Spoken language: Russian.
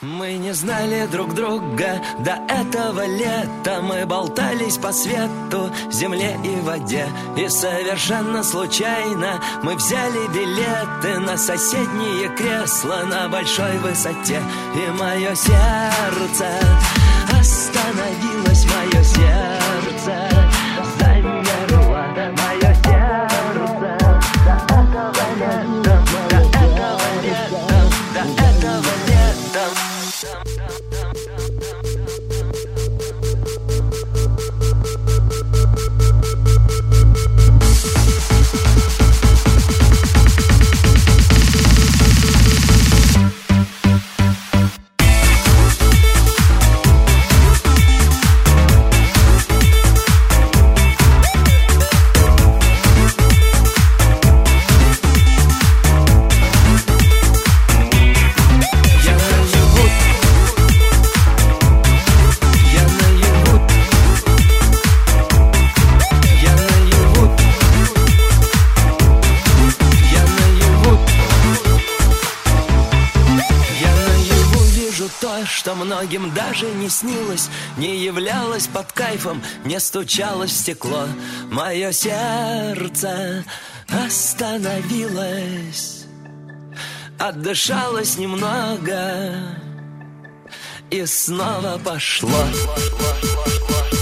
Мы не знали друг друга до этого лета. Мы болтались по свету, земле и воде. И совершенно случайно мы взяли билеты на соседние кресла на большой высоте. И мое сердце остановилось, мое сердце замерло, мое сердце до этого лета, до этого лета, до этого лета. Что многим даже не снилось, не являлось под кайфом, не стучалось в стекло. Мое сердце остановилось, отдышалось немного и снова пошло.